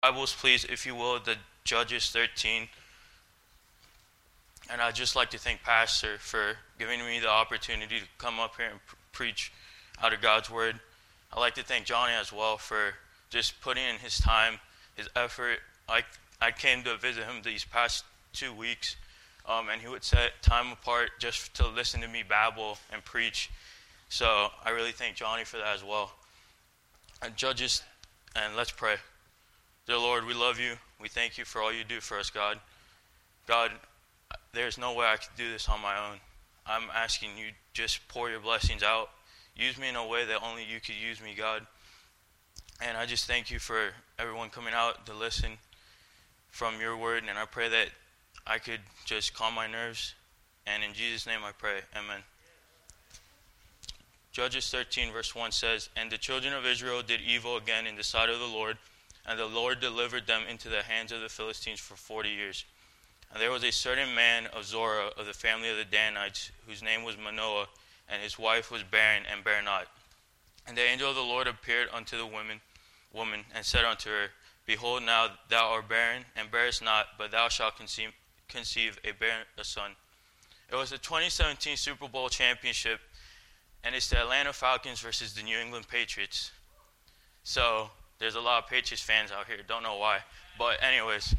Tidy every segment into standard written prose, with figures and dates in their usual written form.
Bibles, please, if you will, the Judges 13. And I'd just like to thank Pastor for giving me the opportunity to come up here and preach out of God's Word. I'd like to thank Johnny as well for just putting in his time, his effort. I came to visit him these past 2 weeks, and he would set time apart just to listen to me babble and preach. So I really thank Johnny for that as well. And Judges, and let's pray. Dear Lord, we love you. We thank you for all you do for us, God. God, there's no way I could do this on my own. I'm asking you just pour your blessings out. Use me in a way that only you could use me, God. And I just thank you for everyone coming out to listen from your word. And I pray that I could just calm my nerves. And in Jesus' name I pray. Amen. Judges 13 verse 1 says, "And the children of Israel did evil again in the sight of the Lord, and the Lord delivered them into the hands of the Philistines for 40 years. And there was a certain man of Zorah of the family of the Danites, whose name was Manoah, and his wife was barren and bare not. And the angel of the Lord appeared unto the woman, and said unto her, Behold, now thou art barren, and bearest not, but thou shalt conceive a son." It was the 2017 Super Bowl championship, and it's the Atlanta Falcons versus the New England Patriots. So there's a lot of Patriots fans out here. Don't know why. But anyways.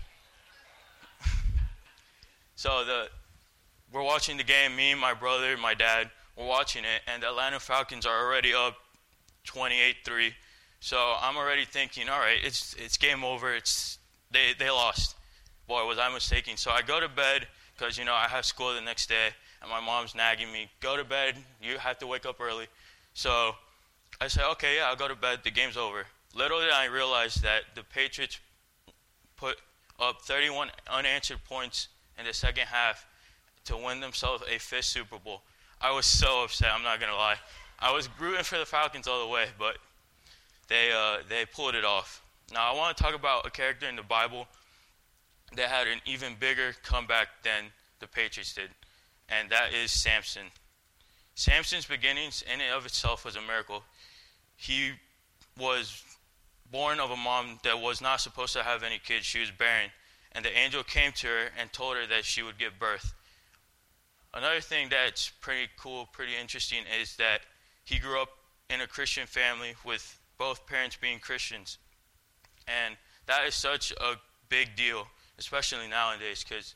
So we're watching the game. Me, my brother, my dad, we're watching it. And the Atlanta Falcons are already up 28-3. So I'm already thinking, all right, it's game over. They lost. Boy, was I mistaken. So I go to bed because, I have school the next day. And my mom's nagging me, go to bed. You have to wake up early. So I said, okay, yeah, I'll go to bed. The game's over. Little did I realize that the Patriots put up 31 unanswered points in the second half to win themselves a 5th Super Bowl. I was so upset, I'm not going to lie. I was rooting for the Falcons all the way, but they pulled it off. Now, I want to talk about a character in the Bible that had an even bigger comeback than the Patriots did, and that is Samson. Samson's beginnings in and of itself was a miracle. He was born of a mom that was not supposed to have any kids. She was barren. And the angel came to her and told her that she would give birth. Another thing that's pretty cool, pretty interesting, is that he grew up in a Christian family with both parents being Christians. And that is such a big deal, especially nowadays, because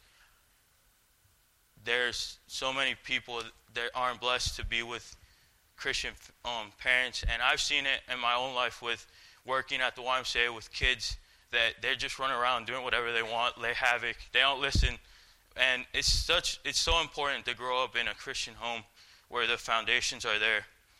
there's so many people that aren't blessed to be with Christian parents. And I've seen it in my own life with working at the YMCA with kids that they just run around doing whatever they want, lay havoc, they don't listen. And it's so important to grow up in a Christian home where the foundations are there.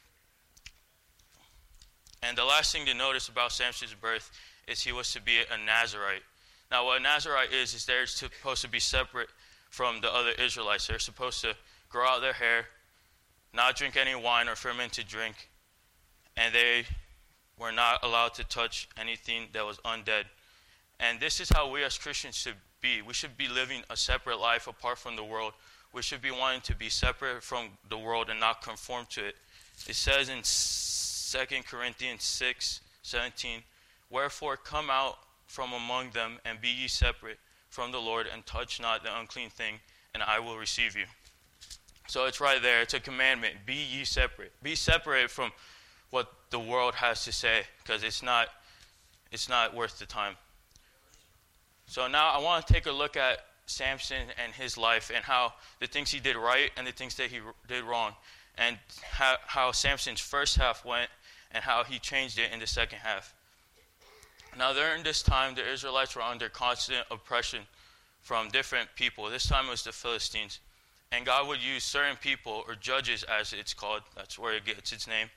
And the last thing to notice about Samson's birth is he was to be a Nazirite. Now what a Nazirite is they're supposed to be separate from the other Israelites. They're supposed to grow out their hair, not drink any wine or fermented drink, and they were not allowed to touch anything that was undead. And this is how we as Christians should be. We should be living a separate life apart from the world. We should be wanting to be separate from the world and not conform to it. It says in 2 Corinthians 6:17, "Wherefore come out from among them, and be ye separate from the Lord, and touch not the unclean thing, and I will receive you." So it's right there. It's a commandment. Be ye separate. Be separate from what the world has to say, because it's not worth the time. So now I want to take a look at Samson and his life, and how the things he did right and the things that he did wrong, and how Samson's first half went and how he changed it in the second half. Now during this time, the Israelites were under constant oppression from different people. This time it was the Philistines. And God would use certain people, or judges as it's called, that's where it gets its name,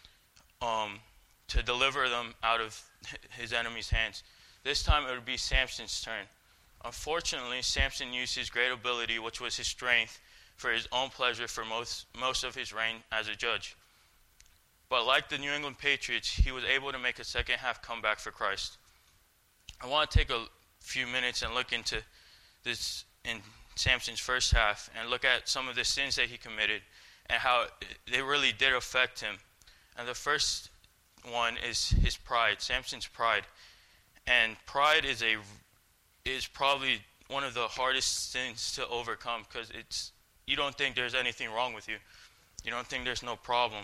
to deliver them out of his enemies' hands. This time it would be Samson's turn. Unfortunately, Samson used his great ability, which was his strength, for his own pleasure for most of his reign as a judge. But like the New England Patriots, he was able to make a second half comeback for Christ. I want to take a few minutes and look into this in Samson's first half and look at some of the sins that he committed and how they really did affect him. And the first one is his pride, Samson's pride. And pride is probably one of the hardest sins to overcome, because you don't think there's anything wrong with you. You don't think there's no problem.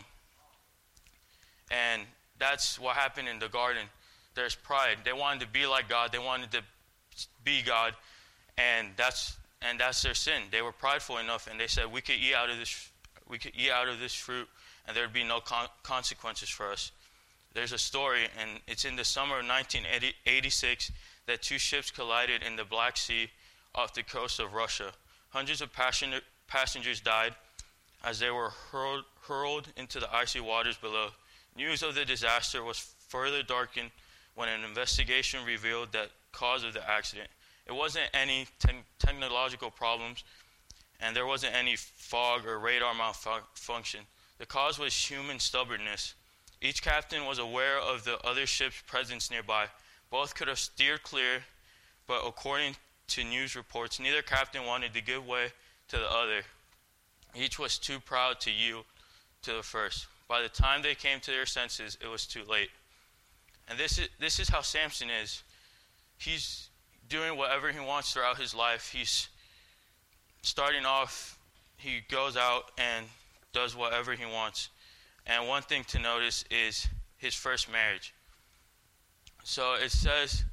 And that's what happened in the garden. There's pride. They wanted to be like God. They wanted to be God, and that's their sin. They were prideful enough, and they said, we could eat out of this fruit, and there'd be no consequences for us. There's a story, and it's in the summer of 1986 that two ships collided in the Black Sea off the coast of Russia. Hundreds of passengers died as they were hurled into the icy waters below. News of the disaster was further darkened when an investigation revealed the cause of the accident. It wasn't any technological problems, and there wasn't any fog or radar malfunction. The cause was human stubbornness. Each captain was aware of the other ship's presence nearby. Both could have steered clear, but according to news reports, neither captain wanted to give way to the other. Each was too proud to yield to the first. By the time they came to their senses, it was too late. And this is how Samson is. He's doing whatever he wants throughout his life. He's starting off, he goes out and does whatever he wants. And one thing to notice is his first marriage. So it says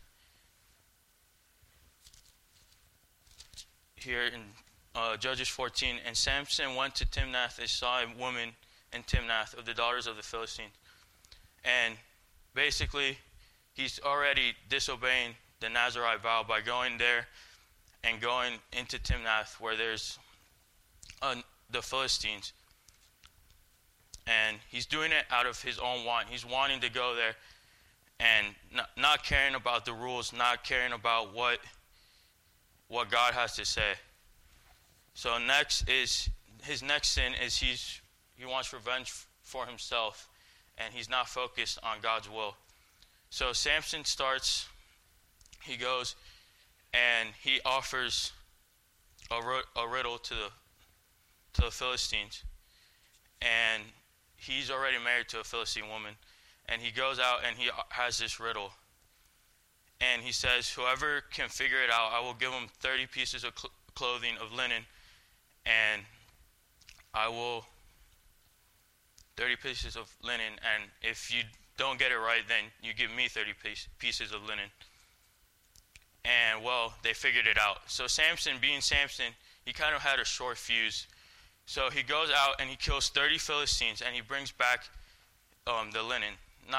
here in Judges 14, and Samson went to Timnath and saw a woman in Timnath of the daughters of the Philistines. And basically, he's already disobeying the Nazirite vow by going there and going into Timnath where there's the Philistines. And he's doing it out of his own want. He's wanting to go there and not caring about the rules, not caring about what God has to say. So his next sin is he wants revenge for himself, and he's not focused on God's will. So Samson he goes and he offers a riddle to the Philistines. And he's already married to a Philistine woman. And he goes out and he has this riddle. And he says, whoever can figure it out, I will give him 30 pieces of clothing of linen. And I will 30 pieces of linen. And if you don't get it right, then you give me 30 pieces of linen. And, well, they figured it out. So Samson, being Samson, he kind of had a short fuse. So he goes out and he kills 30 Philistines, and he brings back the linen.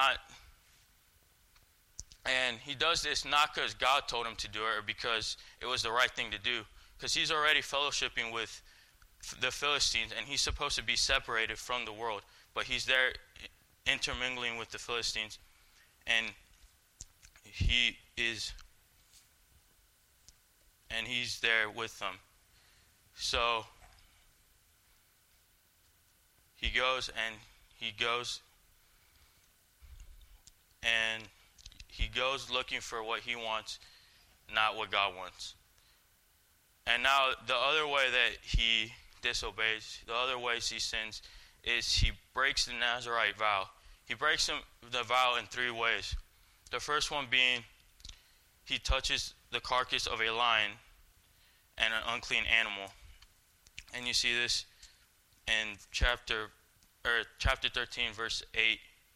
And he does this not because God told him to do it or because it was the right thing to do, because he's already fellowshipping with the Philistines, and he's supposed to be separated from the world. But he's there intermingling with the Philistines, and he's there with them. So he goes looking for what he wants, not what God wants. And now the other way that he disobeys, the other ways he sins, is he breaks the Nazirite vow. He breaks the vow in 3 ways. The first one being he touches the carcass of a lion and an unclean animal. And you see this in chapter 13, verse 8,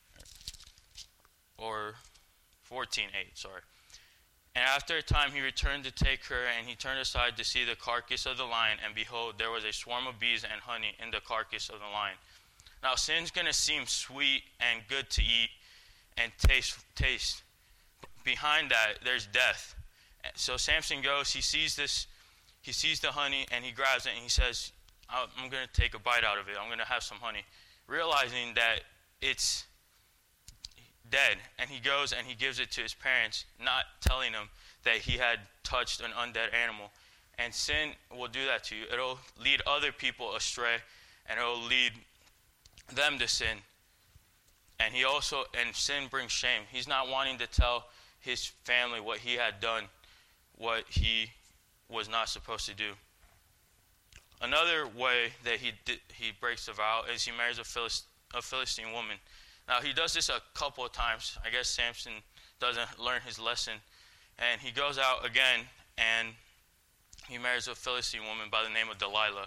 or 14:8, sorry. And after a time he returned to take her, and he turned aside to see the carcass of the lion, and behold, there was a swarm of bees and honey in the carcass of the lion. Now sin's going to seem sweet and good to eat and taste. Behind that, there's death. So Samson goes, he sees the honey, and he grabs it, and he says, I'm going to take a bite out of it. I'm going to have some honey. Realizing that it's dead. And he goes and he gives it to his parents, not telling them that he had touched an undead animal. And sin will do that to you. It'll lead other people astray, and it'll lead them to sin. And sin brings shame. He's not wanting to tell his family what he had done, what he was not supposed to do. Another way that he breaks the vow is he marries a Philistine woman. Now he does this a couple of times. I guess Samson doesn't learn his lesson. And he goes out again, and he marries a Philistine woman by the name of Delilah.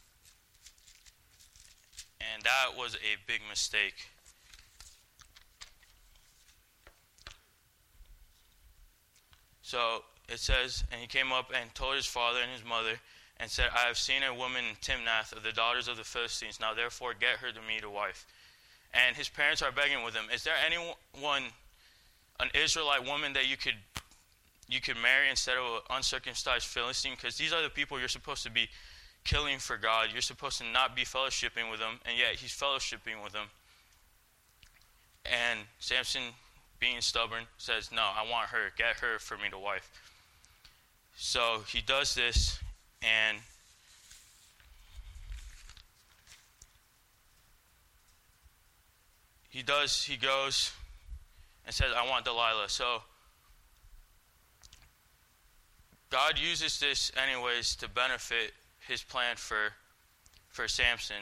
And that was a big mistake. So it says, and he came up and told his father and his mother, and said, I have seen a woman in Timnath of the daughters of the Philistines. Now therefore get her to me to wife. And his parents are begging with him, is there anyone, an Israelite woman that you could marry instead of an uncircumcised Philistine? Because these are the people you're supposed to be killing for God. You're supposed to not be fellowshipping with them, and yet he's fellowshipping with them. And Samson, being stubborn, says, no, I want her. Get her for me to wife. So he does this, and he goes and says, I want Delilah. So God uses this anyways to benefit his plan for Samson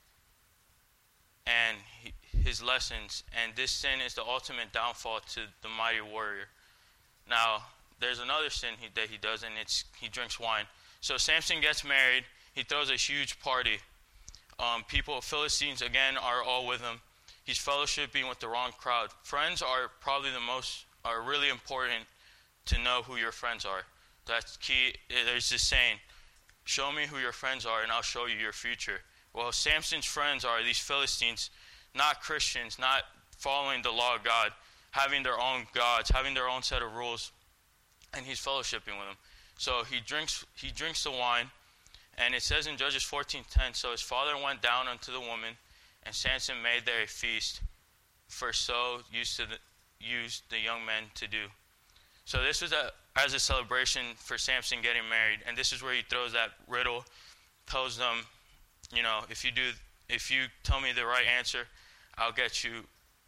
and his lessons. And this sin is the ultimate downfall to the mighty warrior. Now, there's another sin that he does, and it's he drinks wine. So Samson gets married. He throws a huge party. Philistines, again, are all with him. He's fellowshipping with the wrong crowd. Friends are probably are really important to know who your friends are. That's key. There's this saying, show me who your friends are and I'll show you your future. Well, Samson's friends are these Philistines, not Christians, not following the law of God, having their own gods, having their own set of rules, and he's fellowshipping with them. So he drinks the wine, and it says in Judges 14:10, so his father went down unto the woman, and Samson made there a feast, for so used the young men to do. So this was as a celebration for Samson getting married, and this is where he throws that riddle, tells them, if you tell me the right answer, I'll get you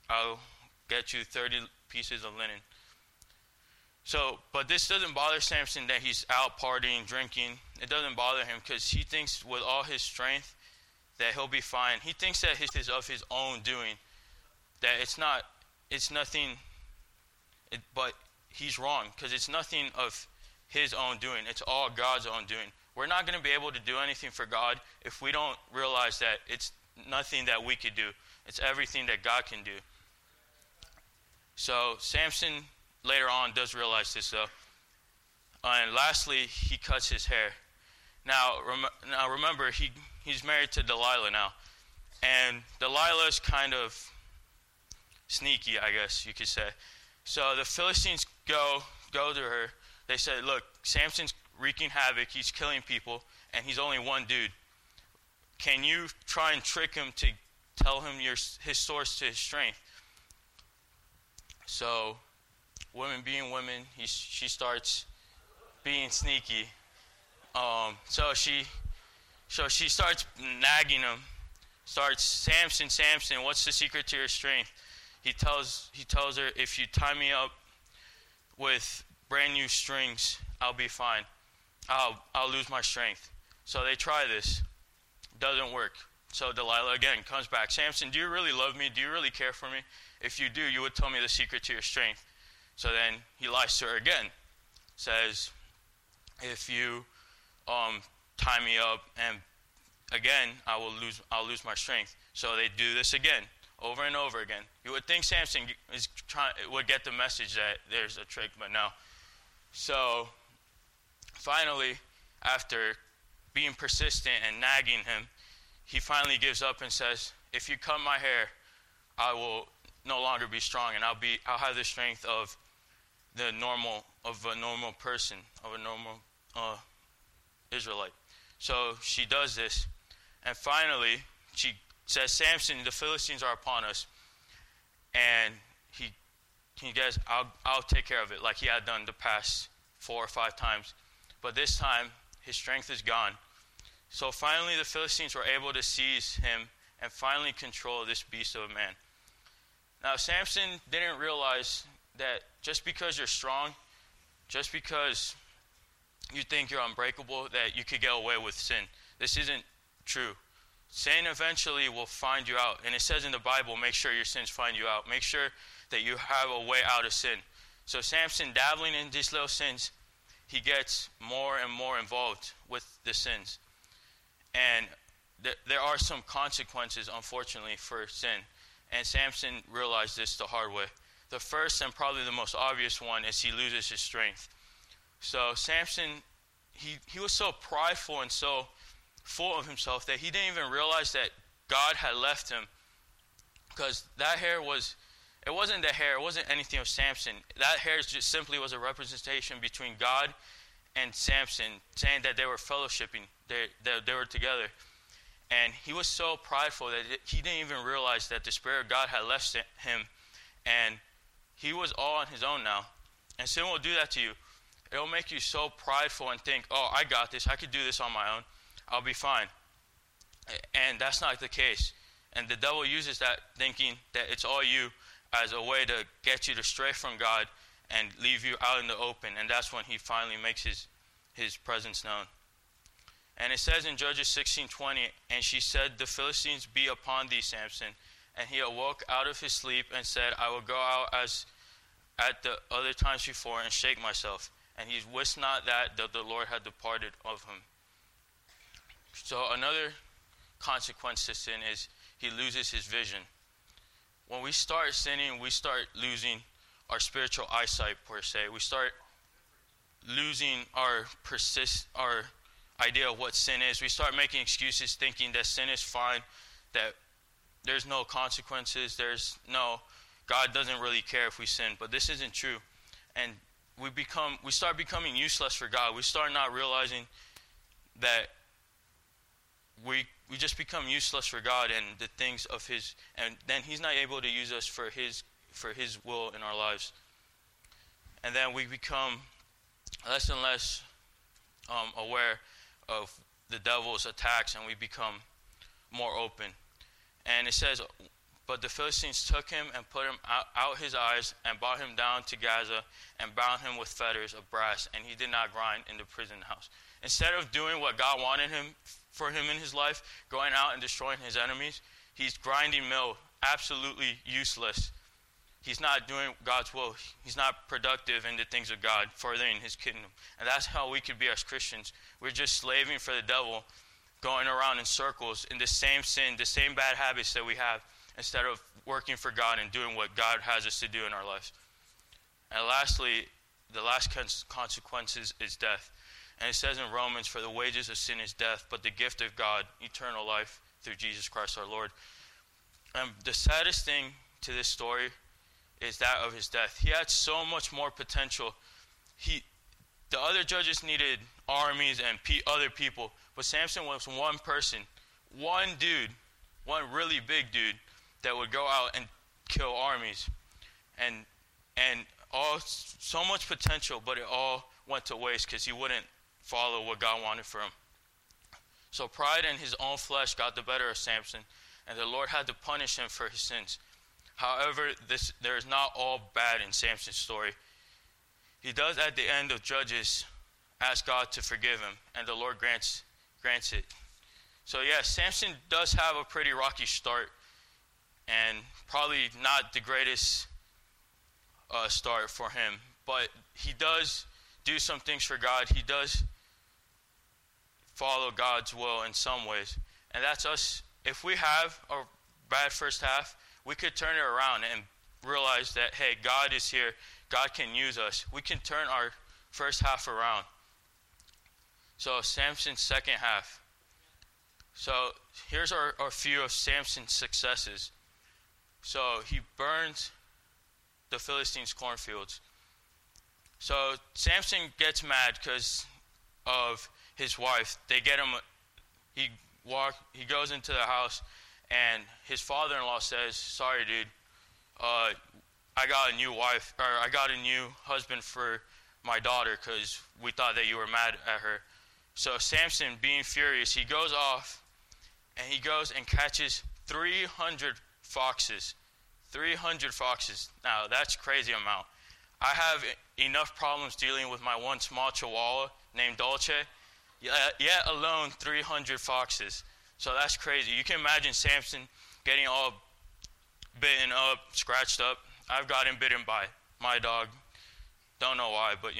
30 pieces of linen. So, but this doesn't bother Samson that he's out partying, drinking. It doesn't bother him because he thinks with all his strength that he'll be fine. He thinks that it is of his own doing, that it's nothing, but he's wrong because it's nothing of his own doing. It's all God's own doing. We're not going to be able to do anything for God if we don't realize that it's nothing that we could do. It's everything that God can do. So Samson later on does realize this though. And lastly, he cuts his hair. Now remember, he's married to Delilah now. And Delilah is kind of sneaky, I guess you could say. So the Philistines go to her. They say, look, Samson's wreaking havoc. He's killing people, and he's only one dude. Can you try and trick him to tell him his source to his strength? So women being women, she starts being sneaky. So she starts nagging him. Samson, what's the secret to your strength? He tells her, if you tie me up with brand new strings, I'll be fine. I'll lose my strength. So they try this. Doesn't work. So Delilah again comes back. Samson, do you really love me? Do you really care for me? If you do, you would tell me the secret to your strength. So then he lies to her again. Says, if you tie me up, and again I'll lose my strength. So they do this again, over and over again. You would think Samson would get the message that there's a trick, but no. So finally, after being persistent and nagging him, he finally gives up and says, if you cut my hair, I will no longer be strong, and I'll have the strength of a normal person, of a normal Israelite. So she does this, and finally she says, Samson, the Philistines are upon us. And he goes, I'll take care of it, like he had done the past 4 or 5 times. But this time, his strength is gone. So finally, the Philistines were able to seize him and finally control this beast of a man. Now, Samson didn't realize that just because you're strong, just because you think you're unbreakable, that you could get away with sin. This isn't true. Sin eventually will find you out. And it says in the Bible, make sure your sins find you out. Make sure that you have a way out of sin. So Samson, dabbling in these little sins, he gets more and more involved with the sins. And there are some consequences, unfortunately, for sin. And Samson realized this the hard way. The first and probably the most obvious one is he loses his strength. So Samson, he was so prideful and so full of himself that he didn't even realize that God had left him. Because that hair it wasn't the hair, it wasn't anything of Samson. That hair just simply was a representation between God and Samson, saying that they were fellowshipping, they were together. And he was so prideful that he didn't even realize that the Spirit of God had left him, and he was all on his own now. And sin will do that to you. It'll make you so prideful and think, oh, I got this, I could do this on my own, I'll be fine. And that's not the case. And the devil uses that, thinking that it's all you, as a way to get you to stray from God and leave you out in the open. And that's when he finally makes his presence known. And it says in Judges 16:20, and she said, the Philistines be upon thee, Samson. And he awoke out of his sleep and said, I will go out as at the other times before and shake myself. And he wist not that the Lord had departed of him. So another consequence to sin is he loses his vision. When we start sinning, we start losing our spiritual eyesight, per se. We start losing our idea of what sin is. We start making excuses, thinking that sin is fine, that there's no consequences, God doesn't really care if we sin. But this isn't true. And we start becoming useless for God. We start not realizing that we just become useless for God and the things of His, and then He's not able to use us for His will in our lives. And then we become less and less aware of the devil's attacks, and we become more open. And it says, but the Philistines took him and put him out his eyes and brought him down to Gaza and bound him with fetters of brass, and he did not grind in the prison house. Instead of doing what God wanted for him in his life, going out and destroying his enemies, he's grinding mill, absolutely useless. He's not doing God's will. He's not productive in the things of God, furthering His kingdom. And that's how we could be as Christians. We're just slaving for the devil, going around in circles in the same sin, the same bad habits that we have, instead of working for God and doing what God has us to do in our lives. And lastly, the last consequence is death. And it says in Romans, for the wages of sin is death, but the gift of God, eternal life through Jesus Christ our Lord. And the saddest thing to this story is that of his death. He had so much more potential. The other judges needed armies and other people, but Samson was one person, one dude, one really big dude that would go out and kill armies, and all so much potential, but it all went to waste because he wouldn't follow what God wanted for him. So pride in his own flesh got the better of Samson, and the Lord had to punish him for his sins. However, there is not all bad in Samson's story. He does at the end of Judges ask God to forgive him, and the Lord grants it. So yes, Samson does have a pretty rocky start, and probably not the greatest start for him, but he does do some things for God. He does follow God's will in some ways, and that's us. If we have a bad first half, we could turn it around and realize that, hey, God is here. God can use us. We can turn our first half around. So Samson's second half. So here's our few of Samson's successes. So he burns the Philistines' cornfields. So Samson gets mad because of his wife. They get him. He goes into the house, and his father-in-law says, "Sorry, dude. I got a new wife, or I got a new husband for my daughter because we thought that you were mad at her." So Samson, being furious, he goes off, and he goes and catches 300 foxes. 300 foxes. Now, that's a crazy amount. I have enough problems dealing with my one small chihuahua named Dolce, yet alone 300 foxes. So that's crazy. You can imagine Samson getting all bitten up, scratched up. I've gotten bitten by my dog Don't know why, but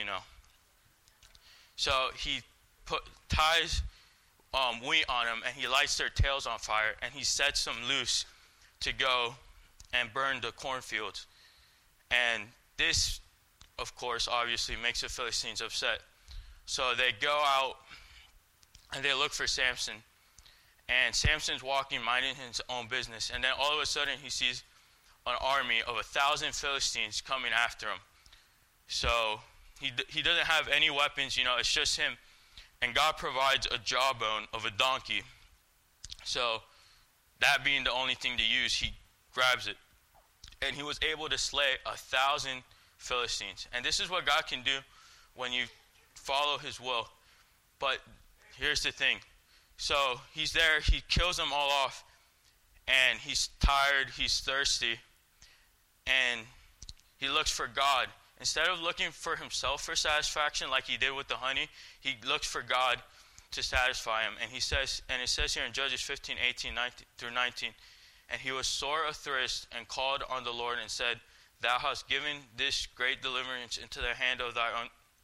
So he ties wheat on them, and he lights their tails on fire, and he sets them loose to go and burn the cornfields. And this, of course, obviously makes the Philistines upset. So they go out and they look for Samson. And Samson's walking, minding his own business. And then all of a sudden he sees an army of 1,000 Philistines coming after him. So he doesn't have any weapons, it's just him. And God provides a jawbone of a donkey. So that being the only thing to use, he grabs it. And he was able to slay 1,000 Philistines. And this is what God can do when you follow his will. But here's the thing. So he's there, he kills them all off, and he's tired, he's thirsty, and he looks for God. Instead of looking for himself for satisfaction like he did with the honey, he looks for God to satisfy him. And it says here in Judges 15:18 through 19, and he was sore athirst and called on the Lord and said, Thou hast given this great deliverance into the hand of thy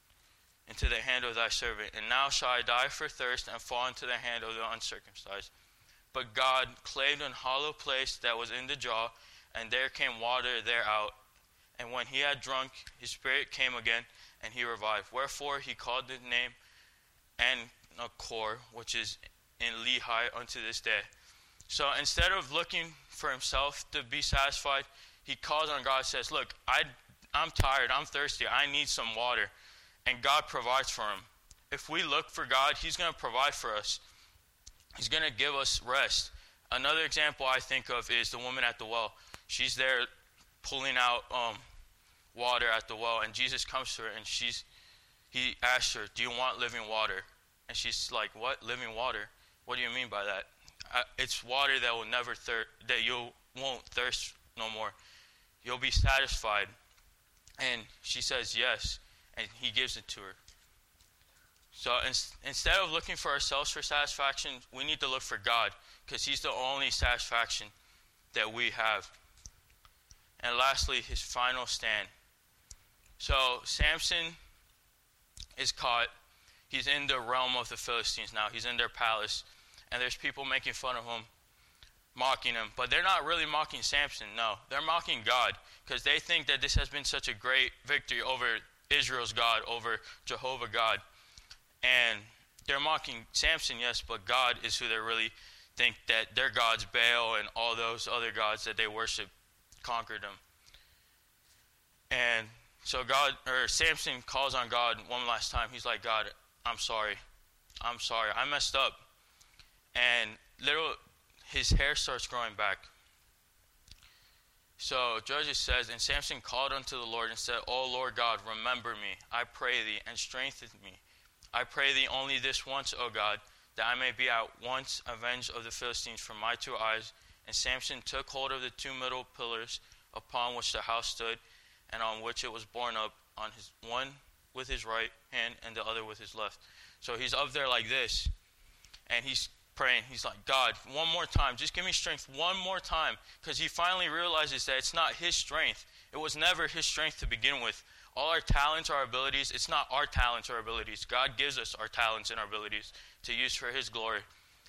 servant, and now shall I die for thirst and fall into the hand of the uncircumcised. But God clave an hollow place that was in the jaw, and there came water thereout. And when he had drunk, his spirit came again, and he revived. Wherefore he called the name Anakkor, which is in Lehi unto this day. So instead of looking for himself to be satisfied, he calls on God and says, look, I'm tired, I'm thirsty, I need some water. And God provides for him. If we look for God, he's going to provide for us. He's going to give us rest. Another example I think of is the woman at the well. She's there pulling out water at the well, and Jesus comes to her, and he asks her, do you want living water? And she's like, what? Living water? What do you mean by that? It's water that will never that you won't thirst no more. You'll be satisfied. And she says yes, and he gives it to her. So instead of looking for ourselves for satisfaction, we need to look for God, because he's the only satisfaction that we have. And lastly, his final stand. So Samson is caught. He's in the realm of the Philistines now. He's in their palace. And there's people making fun of him, mocking him. But they're not really mocking Samson, no. They're mocking God, because they think that this has been such a great victory over Israel's God, over Jehovah God. And they're mocking Samson, yes, but God is who they really think that their gods, Baal and all those other gods that they worship, conquered them. And so Samson calls on God one last time. He's like, God, I'm sorry. I messed up. And his hair starts growing back. So Judges says, and Samson called unto the Lord and said, O Lord God, remember me, I pray thee, and strengthen me. I pray thee only this once, O God, that I may be at once avenged of the Philistines from my two eyes. And Samson took hold of the two middle pillars upon which the house stood, and on which it was borne up, on his one with his right hand and the other with his left. So he's up there like this, and he's praying. He's like, God, one more time, just give me strength one more time, because he finally realizes that it's not his strength. It was never his strength to begin with. All our talents, our abilities, it's not our talents or abilities. God gives us our talents and our abilities to use for his glory.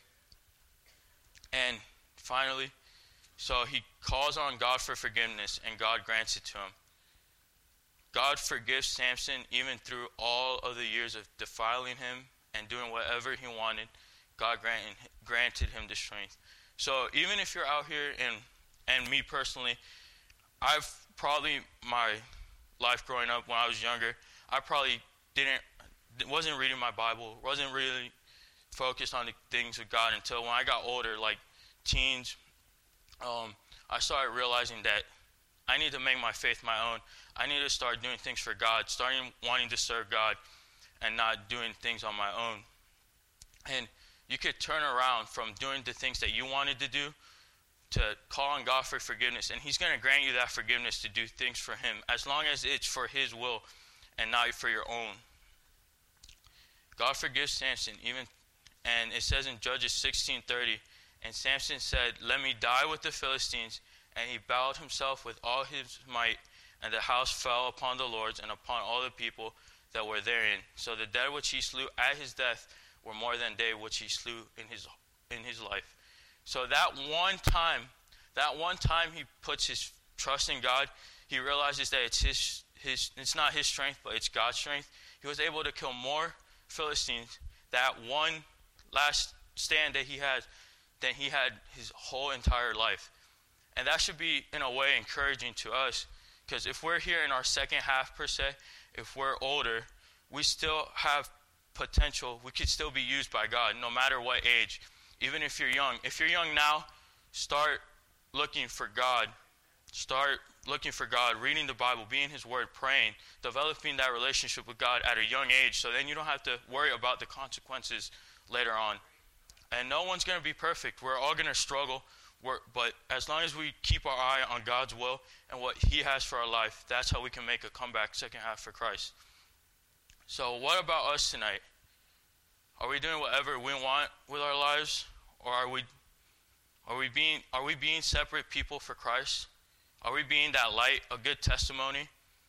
And finally, so he calls on God for forgiveness, and God grants it to him. God forgives Samson even through all of the years of defiling him and doing whatever he wanted. God granted him the strength. So even if you're out here, and me personally, I've probably, my life growing up when I was younger, I probably wasn't reading my Bible, wasn't really focused on the things of God until when I got older, like teens. I started realizing that I need to make my faith my own. I need to start doing things for God, starting wanting to serve God and not doing things on my own. And you could turn around from doing the things that you wanted to do to call on God for forgiveness, and he's going to grant you that forgiveness to do things for him, as long as it's for his will and not for your own. God forgives Samson, and it says in Judges 16:30, and Samson said, Let me die with the Philistines, and he bowed himself with all his might And the house fell upon the lords and upon all the people that were therein. So the dead which he slew at his death were more than they which he slew in his life. So that one time he puts his trust in God, he realizes that it's not his strength, but it's God's strength. He was able to kill more Philistines that one last stand that he had than he had his whole entire life. And that should be, in a way, encouraging to us, because if we're here in our second half, per se, if we're older, we still have potential. We could still be used by God, no matter what age. Even if you're young. If you're young now, start looking for God. Start looking for God, reading the Bible, being His Word, praying, developing that relationship with God at a young age, so then you don't have to worry about the consequences later on. And no one's going to be perfect. We're all going to struggle. But as long as we keep our eye on God's will and what He has for our life, that's how we can make a comeback second half for Christ. So what about us tonight? Are we doing whatever we want with our lives, or are we being separate people for Christ? Are we being that light, a good testimony?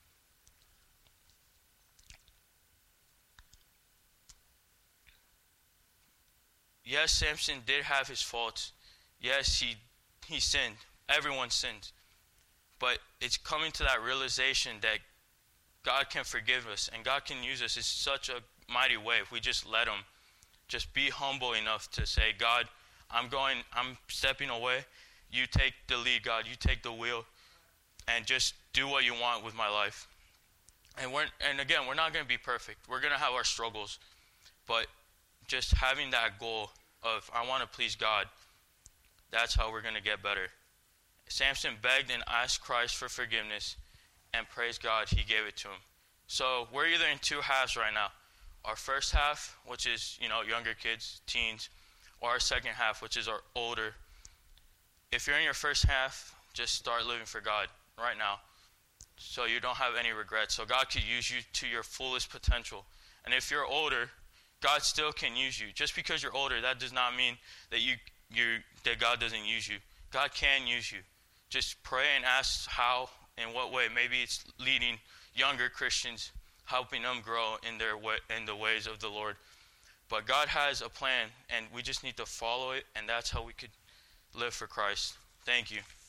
Yes, Samson did have his faults. Yes, he sinned. Everyone sins. But it's coming to that realization that God can forgive us and God can use us in such a mighty way if we just let Him. Just be humble enough to say, God, I'm stepping away. You take the lead, God. You take the wheel. And just do what you want with my life. And again, we're not going to be perfect. We're going to have our struggles. But just having that goal of, I want to please God, that's how we're going to get better. Samson begged and asked Christ for forgiveness, and praise God, He gave it to him. So we're either in two halves right now. Our first half, which is, younger kids, teens, or our second half, which is our older. If you're in your first half, just start living for God right now, so you don't have any regrets. So God could use you to your fullest potential. And if you're older, God still can use you. Just because you're older, that does not mean that that God doesn't use you. God can use you. Just pray and ask how, in what way. Maybe it's leading younger Christians, helping them grow in the ways of the Lord. But God has a plan, and we just need to follow it, and that's how we could live for Christ. Thank you.